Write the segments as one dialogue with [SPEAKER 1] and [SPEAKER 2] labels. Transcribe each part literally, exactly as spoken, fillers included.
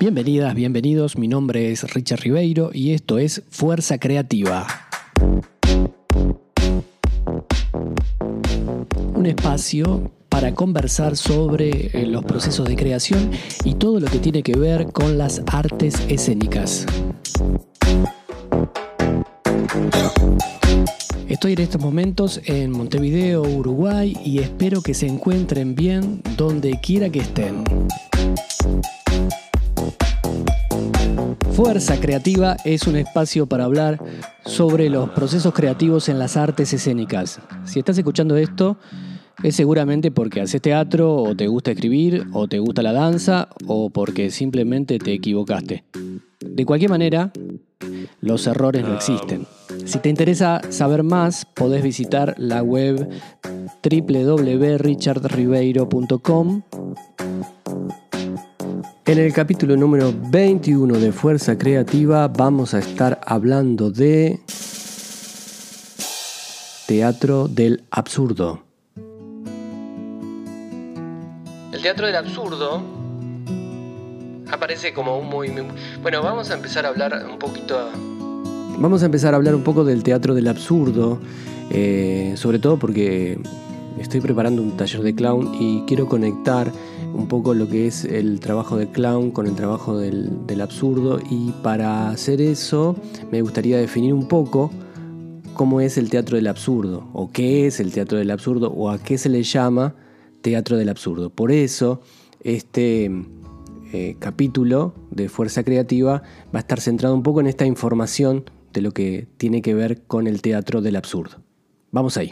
[SPEAKER 1] Bienvenidas, bienvenidos, mi nombre es Richard Ribeiro y esto es Fuerza Creativa. Un espacio para conversar sobre los procesos de creación y todo lo que tiene que ver con las artes escénicas. Estoy en estos momentos en Montevideo, Uruguay, y espero que se encuentren bien donde quiera que estén. Fuerza Creativa es un espacio para hablar sobre los procesos creativos en las artes escénicas. Si estás escuchando esto, es seguramente porque haces teatro, o te gusta escribir, o te gusta la danza, o porque simplemente te equivocaste. De cualquier manera, los errores no existen. Si te interesa saber más, podés visitar la web doble u doble u doble u punto richard ribeiro punto com. En el capítulo número veintiuno de Fuerza Creativa vamos a estar hablando de teatro del absurdo. El teatro del absurdo aparece como un movimiento. Bueno, vamos a empezar a hablar un poquito. Vamos a empezar a hablar un poco del teatro del absurdo, eh, sobre todo porque estoy preparando un taller de clown y quiero conectar un poco lo que es el trabajo de clown con el trabajo del, del absurdo, y para hacer eso me gustaría definir un poco cómo es el teatro del absurdo, o qué es el teatro del absurdo, o a qué se le llama teatro del absurdo. Por eso este eh, capítulo de Fuerza Creativa va a estar centrado un poco en esta información de lo que tiene que ver con el teatro del absurdo. Vamos ahí.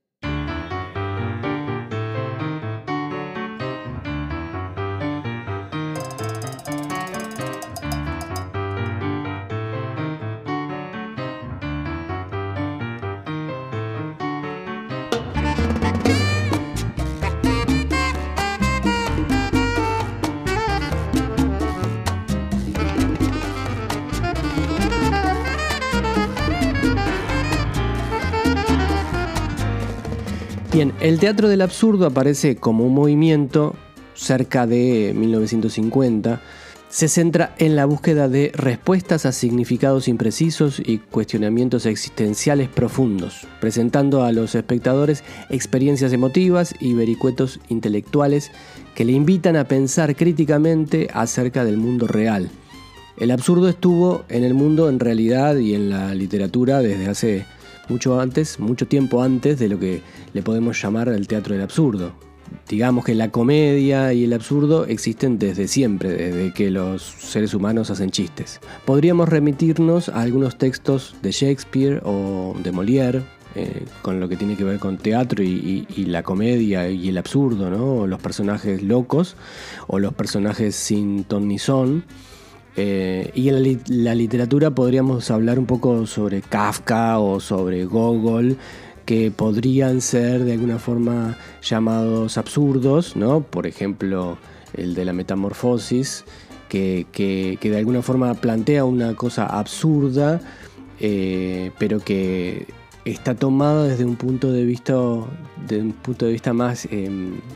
[SPEAKER 1] Bien, el teatro del absurdo aparece como un movimiento cerca de mil novecientos cincuenta. Se centra en la búsqueda de respuestas a significados imprecisos y cuestionamientos existenciales profundos, presentando a los espectadores experiencias emotivas y vericuetos intelectuales que le invitan a pensar críticamente acerca del mundo real. El absurdo estuvo en el mundo en realidad y en la literatura desde hace mucho antes, mucho tiempo antes de lo que le podemos llamar el teatro del absurdo. Digamos que la comedia y el absurdo existen desde siempre, desde que los seres humanos hacen chistes. Podríamos remitirnos a algunos textos de Shakespeare o de Molière, eh, con lo que tiene que ver con teatro y, y, y la comedia y el absurdo, ¿no? O los personajes locos o los personajes sin ton ni son. Eh, y en la, li- la literatura podríamos hablar un poco sobre Kafka o sobre Gogol, que podrían ser de alguna forma llamados absurdos, ¿no? Por ejemplo, el de la Metamorfosis, que, que, que de alguna forma plantea una cosa absurda, eh, pero que está tomada desde un punto de vista, de un punto de vista más eh,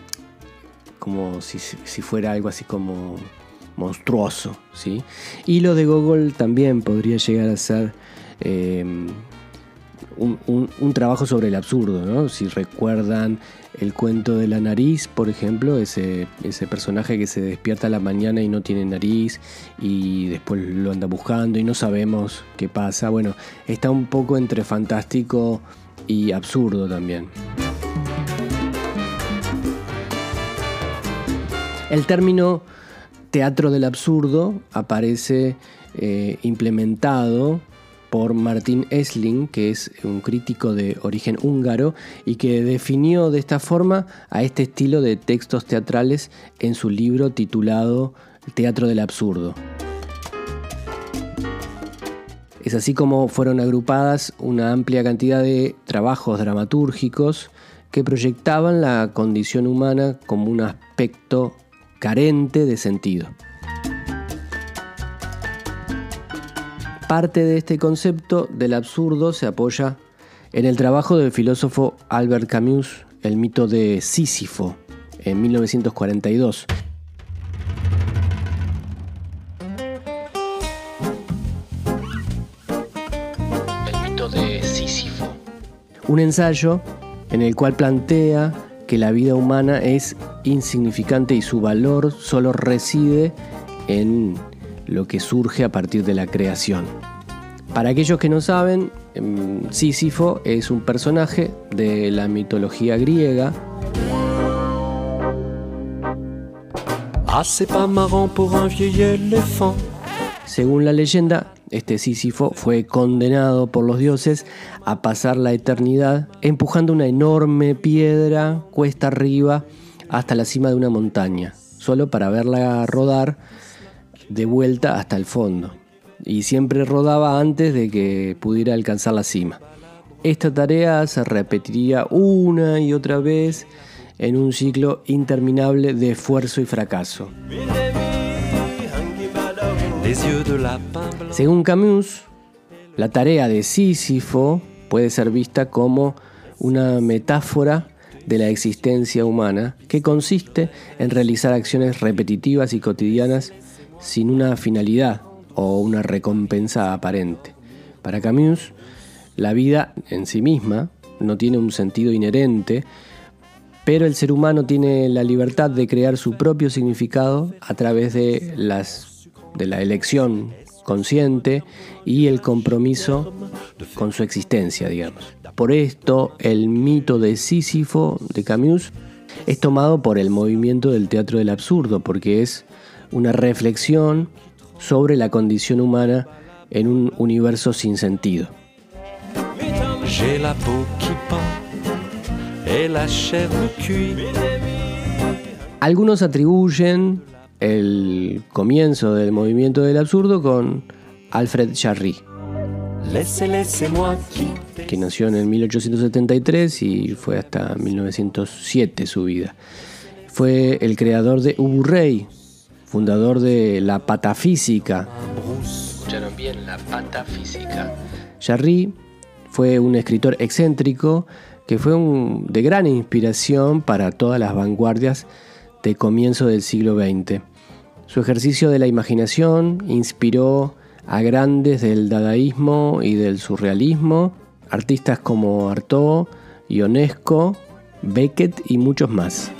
[SPEAKER 1] como si, si fuera algo así como monstruoso, ¿sí? Y lo de Gogol también podría llegar a ser eh, un, un, un trabajo sobre el absurdo, ¿no? Si recuerdan el cuento de la nariz, por ejemplo, ese, ese personaje que se despierta a la mañana y no tiene nariz y después lo anda buscando y no sabemos qué pasa. Bueno, está un poco entre fantástico y absurdo también. El término teatro del absurdo aparece eh, implementado por Martin Esslin, que es un crítico de origen húngaro y que definió de esta forma a este estilo de textos teatrales en su libro titulado Teatro del absurdo. Es así como fueron agrupadas una amplia cantidad de trabajos dramatúrgicos que proyectaban la condición humana como un aspecto carente de sentido. Parte de este concepto del absurdo se apoya en el trabajo del filósofo Albert Camus, El mito de Sísifo, en mil novecientos cuarenta y dos. Sísifo. Un ensayo en el cual plantea que la vida humana es insignificante y su valor solo reside en lo que surge a partir de la creación. Para aquellos que no saben, Sísifo es un personaje de la mitología griega.
[SPEAKER 2] Ah, c'est pas marrant pour un vieil éléphant.
[SPEAKER 1] Según la leyenda, este Sísifo fue condenado por los dioses a pasar la eternidad empujando una enorme piedra cuesta arriba hasta la cima de una montaña, solo para verla rodar de vuelta hasta el fondo. Y siempre rodaba antes de que pudiera alcanzar la cima. Esta tarea se repetiría una y otra vez en un ciclo interminable de esfuerzo y fracaso. Según Camus, la tarea de Sísifo puede ser vista como una metáfora de la existencia humana que consiste en realizar acciones repetitivas y cotidianas sin una finalidad o una recompensa aparente. Para Camus, la vida en sí misma no tiene un sentido inherente, pero el ser humano tiene la libertad de crear su propio significado a través de, las, de la elección consciente y el compromiso con su existencia, digamos. Por esto, el mito de Sísifo de Camus es tomado por el movimiento del teatro del absurdo, porque es una reflexión sobre la condición humana en un universo sin sentido. Algunos atribuyen el comienzo del movimiento del absurdo con Alfred Jarry, que nació en mil ochocientos setenta y tres y fue hasta mil novecientos siete su vida. Fue el creador de Ubu Rey, fundador de la patafísica. ¿Escucharon bien? La patafísica. Jarry fue un escritor excéntrico que fue un, de gran inspiración para todas las vanguardias de comienzo del siglo veinte. Su ejercicio de la imaginación inspiró a grandes del dadaísmo y del surrealismo, artistas como Artaud, Ionesco, Beckett y muchos más.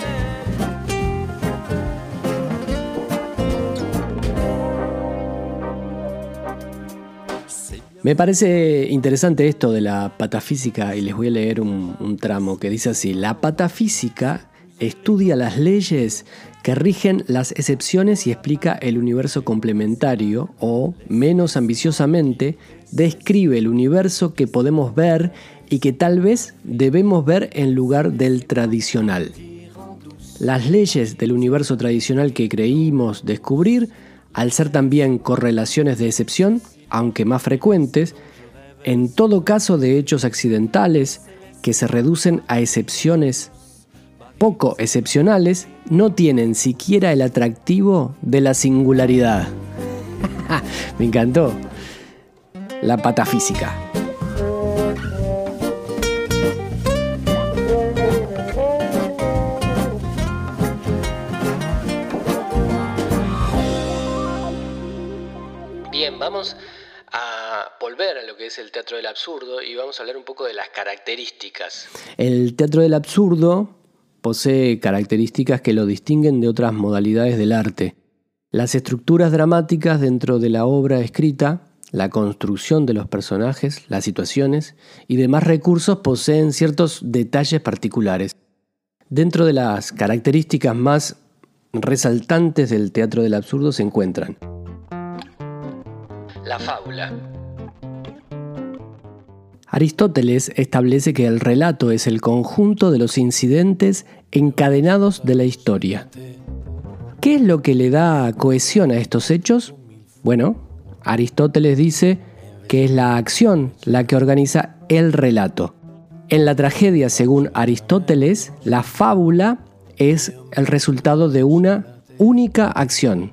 [SPEAKER 1] Me parece interesante esto de la patafísica y les voy a leer un, un tramo que dice así: la patafísica estudia las leyes que rigen las excepciones y explica el universo complementario o, menos ambiciosamente, describe el universo que podemos ver y que tal vez debemos ver en lugar del tradicional. Las leyes del universo tradicional que creímos descubrir, al ser también correlaciones de excepción, aunque más frecuentes, en todo caso de hechos accidentales que se reducen a excepciones poco excepcionales, no tienen siquiera el atractivo de la singularidad. Me encantó. La patafísica. Bien, vamos a volver a lo que es el teatro del absurdo y vamos a hablar un poco de las características. El teatro del absurdo posee características que lo distinguen de otras modalidades del arte. Las estructuras dramáticas dentro de la obra escrita, la construcción de los personajes, las situaciones y demás recursos poseen ciertos detalles particulares. Dentro de las características más resaltantes del teatro del absurdo se encuentran la fábula. Aristóteles establece que el relato es el conjunto de los incidentes encadenados de la historia. ¿Qué es lo que le da cohesión a estos hechos? Bueno, Aristóteles dice que es la acción la que organiza el relato. En la tragedia, según Aristóteles, la fábula es el resultado de una única acción.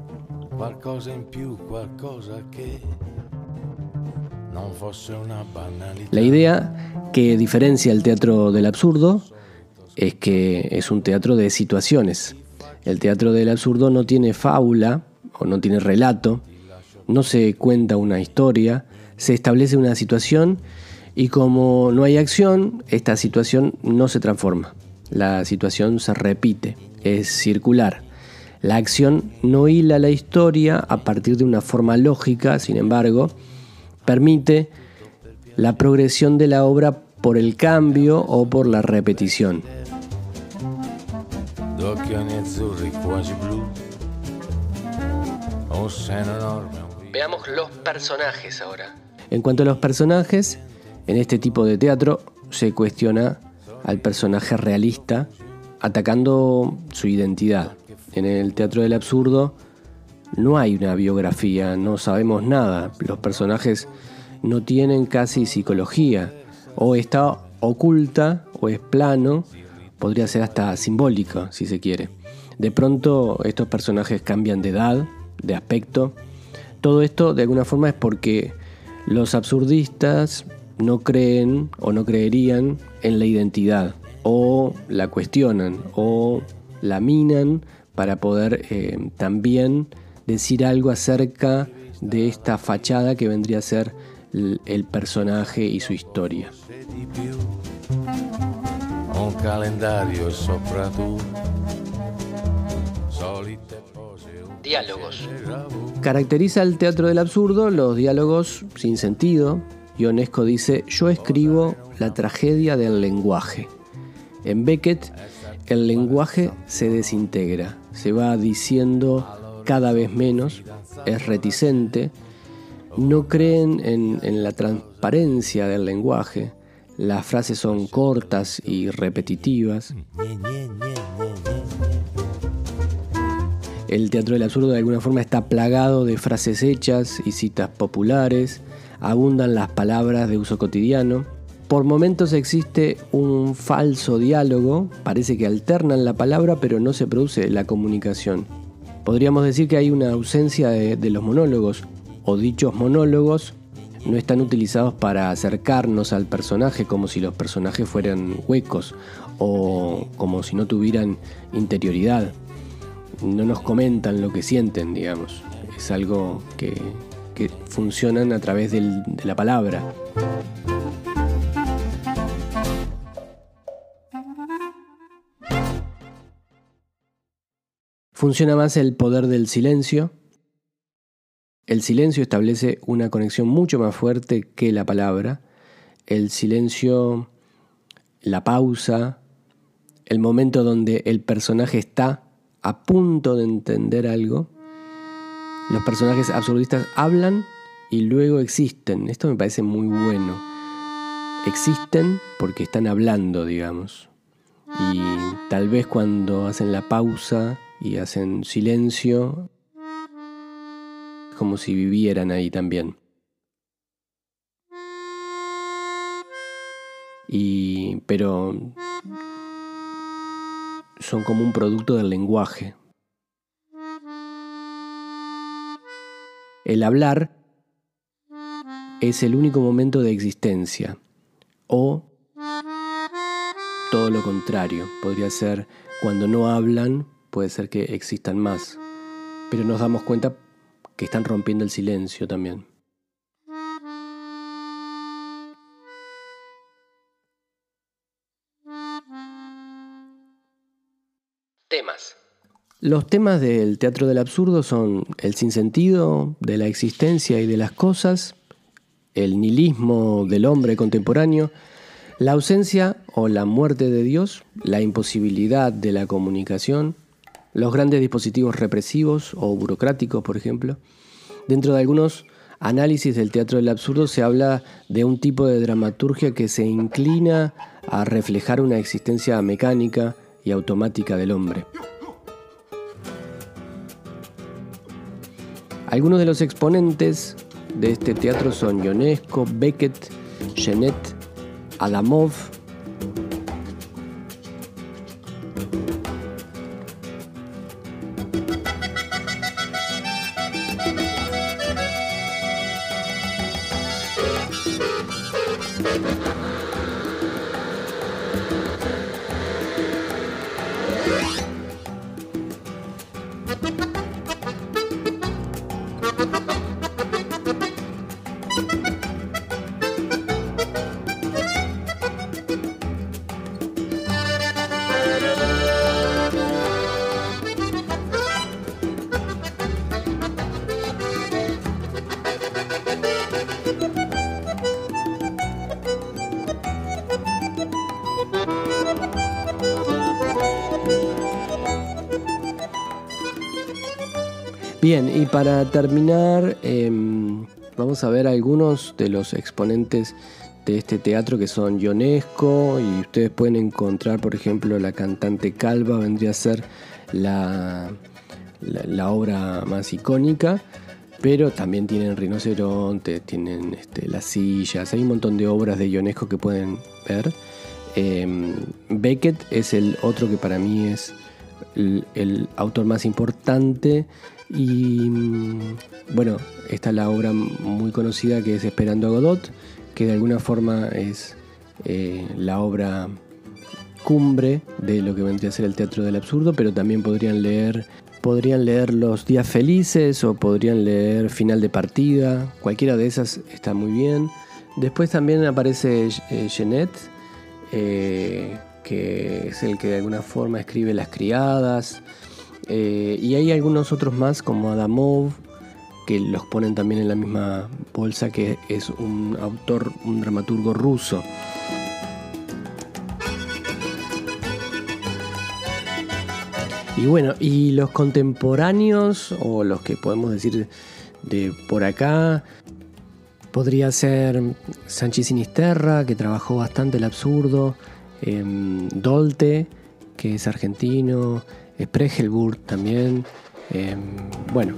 [SPEAKER 1] La idea que diferencia el teatro del absurdo es que es un teatro de situaciones. El teatro del absurdo no tiene fábula o no tiene relato, no se cuenta una historia, se establece una situación Y como no hay acción, esta situación no se transforma. La situación se repite, es circular. La acción no hila la historia a partir de una forma lógica, sin embargo, permite la progresión de la obra por el cambio o por la repetición. Veamos los personajes ahora. En cuanto a los personajes, en este tipo de teatro se cuestiona al personaje realista atacando su identidad. En el teatro del absurdo no hay una biografía, no sabemos nada. Los personajes no tienen casi psicología, o está oculta o es plano, podría ser hasta simbólico si se quiere. De pronto estos personajes cambian de edad, de aspecto. Todo esto de alguna forma es porque los absurdistas no creen o no creerían en la identidad, o la cuestionan o la minan para poder eh, también decir algo acerca de esta fachada que vendría a ser el, el personaje y su historia. Diálogos. Caracteriza el teatro del absurdo los diálogos sin sentido. Ionesco dice: yo escribo la tragedia del lenguaje. En Beckett, el lenguaje se desintegra, se va diciendo cada vez menos, es reticente, no creen en, en la transparencia del lenguaje, las frases son cortas y repetitivas. El teatro del absurdo de alguna forma está plagado de frases hechas y citas populares, abundan las palabras de uso cotidiano. Por momentos existe un falso diálogo, parece que alternan la palabra pero no se produce la comunicación. Podríamos decir que hay una ausencia de, de los monólogos, o dichos monólogos no están utilizados para acercarnos al personaje como si los personajes fueran huecos o como si no tuvieran interioridad. No nos comentan lo que sienten, digamos. Es algo que, que funcionan a través del, de la palabra. Funciona más el poder del silencio. El silencio establece una conexión mucho más fuerte que la palabra. El silencio, la pausa, el momento donde el personaje está a punto de entender algo. Los personajes absurdistas hablan y luego existen. Esto me parece muy bueno. Existen porque están hablando, digamos. Y tal vez cuando hacen la pausa y hacen silencio, como si vivieran ahí también. Y, pero son como un producto del lenguaje. El hablar es el único momento de existencia, o todo lo contrario, podría ser cuando no hablan, puede ser que existan más, pero nos damos cuenta que están rompiendo el silencio también. Temas. Los temas del teatro del absurdo son el sinsentido de la existencia y de las cosas, el nihilismo del hombre contemporáneo, la ausencia o la muerte de Dios, la imposibilidad de la comunicación, los grandes dispositivos represivos o burocráticos, por ejemplo. Dentro de algunos análisis del teatro del absurdo se habla de un tipo de dramaturgia que se inclina a reflejar una existencia mecánica y automática del hombre. Algunos de los exponentes de este teatro son Ionesco, Beckett, Genet, Adamov. Bien, y para terminar, eh, vamos a ver algunos de los exponentes de este teatro que son Ionesco, y ustedes pueden encontrar, por ejemplo, La cantante calva, vendría a ser la, la, la obra más icónica, pero también tienen rinocerontes, tienen este, las sillas, hay un montón de obras de Ionesco que pueden ver. Eh, Beckett es el otro que para mí es el, el autor más importante. Y bueno, está la obra muy conocida que es Esperando a Godot, que de alguna forma es eh, la obra cumbre de lo que vendría a ser el teatro del absurdo, pero también podrían leer, podrían leer Los Días Felices o podrían leer Final de Partida, cualquiera de esas está muy bien. Después también aparece eh, Genet, eh, que es el que de alguna forma escribe Las Criadas. Eh, y hay algunos otros más como Adamov, que los ponen también en la misma bolsa, que es un autor, un dramaturgo ruso. Y bueno, y los contemporáneos, o los que podemos decir de por acá, podría ser Sanchi Sinisterra, que trabajó bastante el absurdo, eh, Dolte, que es argentino, Spregelburg también, eh, bueno.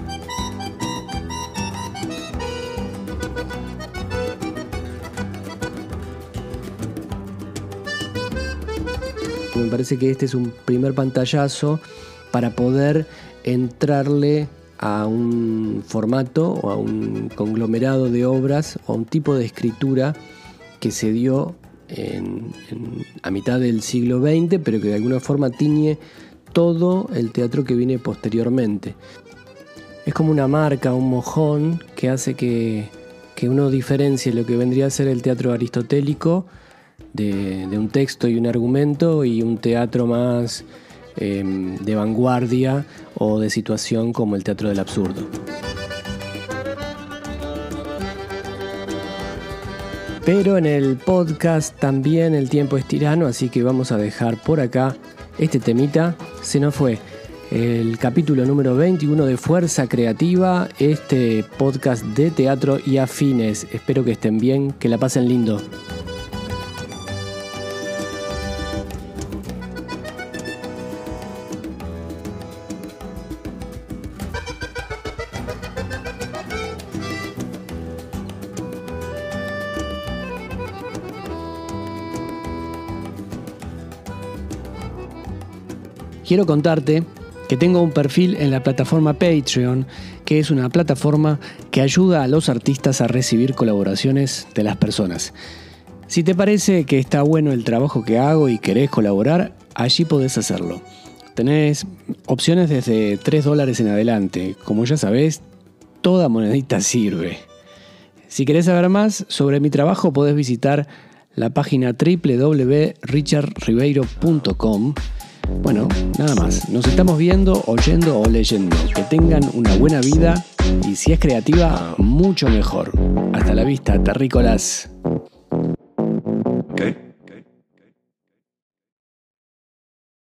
[SPEAKER 1] Me parece que este es un primer pantallazo para poder entrarle a un formato o a un conglomerado de obras o a un tipo de escritura que se dio en, en, a mitad del siglo veinte, pero que de alguna forma tiñe todo el teatro que viene posteriormente. Es como una marca, un mojón que hace que, que uno diferencie lo que vendría a ser el teatro aristotélico de, de un texto y un argumento, y un teatro más eh, de vanguardia o de situación como el teatro del absurdo. Pero en el podcast también el tiempo es tirano, así que vamos a dejar por acá este temita. Se nos fue el capítulo número veintiuno de Fuerza Creativa, este podcast de teatro y afines. Espero que estén bien, que la pasen lindo. Quiero contarte que tengo un perfil en la plataforma Patreon, que es una plataforma que ayuda a los artistas a recibir colaboraciones de las personas. Si te parece que está bueno el trabajo que hago y querés colaborar, allí podés hacerlo. Tenés opciones desde tres dólares en adelante. Como ya sabés, toda monedita sirve. Si querés saber más sobre mi trabajo, podés visitar la página doble u doble u doble u punto richard ribeiro punto com. Bueno, nada más. Nos estamos viendo, oyendo o leyendo. Que tengan una buena vida y si es creativa, mucho mejor. Hasta la vista, terrícolas.